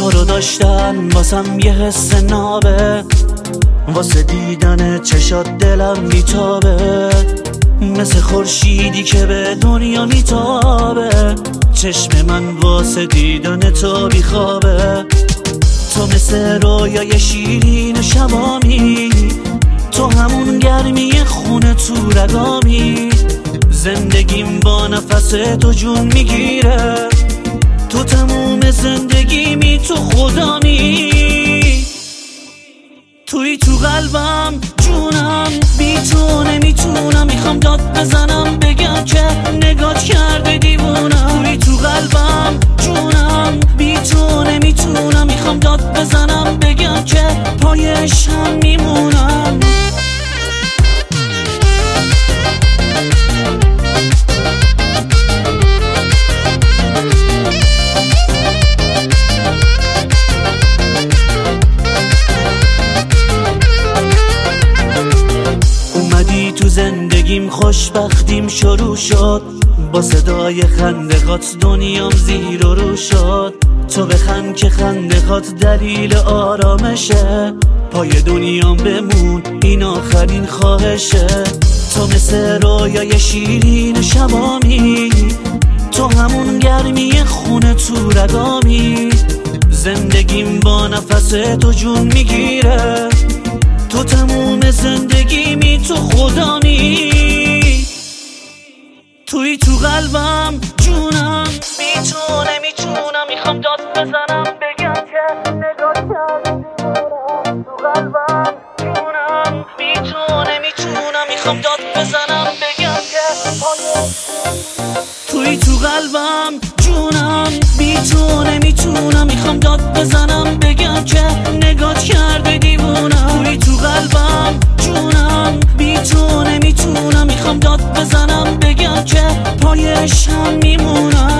تو رو داشتن واسم یه حس نابه، واسه دیدن چشات دلم میتابه، مثل خورشیدی که به دنیا میتابه. چشم من واسه دیدن تو بیخوابه، تو مثل رویای شیرین شبامی، تو همون گرمی خونه تو رگامی. زندگیم با نفس تو جون میگیره، تو تموم زندگیمی، تو خدامی. توی تو قلبم جونم، بی تو نمیتونم، میخوام داد بزنم بگم که نگات کرده دیوونم. توی تو قلبم جونم، بی تو نمیتونم، میخوام داد بزنم بگم که پای عشقم میمونم. تو زندگیم خوشبختیم شروع شد، با صدای خنده‌هات دنیام زیر و رو شد. تو بخند که خنده‌هات دلیل آرامشه، پای دنیام بمون این آخرین خواهشه. تو مثل رویای شیرین شبامی، تو همون گرمی خونه تو رگامی. زندگیم با نفس تو جون میگیره، تو تموم زندگیمی، تو خدامی. توی تو قلبم جونم، بی تو نمیتونم، میخوام داد بزنم بگم که نگات کردی دیوونم. تو قلبم جونم، بی تو نمیتونم، میخوام داد بزنم بگم که توی تو قلبم جونم، بی تو نمیتونم، میخوام داد بزنم بگم که نگات کرده دیوونم. توی تو قلبم جونم، بی تو نمیتونم، میخوام داد بزنم بگم که پای عشقم میمونم.